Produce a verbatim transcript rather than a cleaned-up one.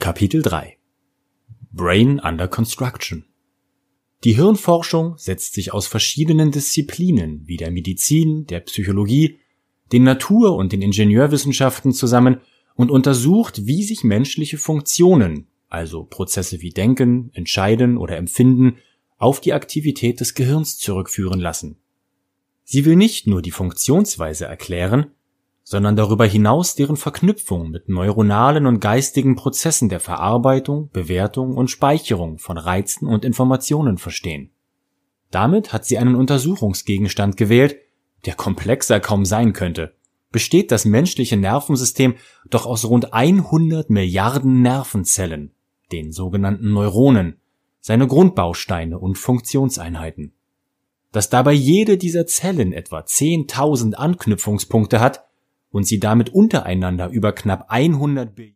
Kapitel drei Brain under Construction. Die Hirnforschung setzt sich aus verschiedenen Disziplinen wie der Medizin, der Psychologie, den Natur- und den Ingenieurwissenschaften zusammen und untersucht, wie sich menschliche Funktionen, also Prozesse wie Denken, Entscheiden oder Empfinden, auf die Aktivität des Gehirns zurückführen lassen. Sie will nicht nur die Funktionsweise erklären, sondern darüber hinaus deren Verknüpfung mit neuronalen und geistigen Prozessen der Verarbeitung, Bewertung und Speicherung von Reizen und Informationen verstehen. Damit hat sie einen Untersuchungsgegenstand gewählt, der komplexer kaum sein könnte. Besteht das menschliche Nervensystem doch aus rund hundert Milliarden Nervenzellen, den sogenannten Neuronen, seine Grundbausteine und Funktionseinheiten. Dass dabei jede dieser Zellen etwa zehntausend Anknüpfungspunkte hat und sie damit untereinander über knapp hundert Billionen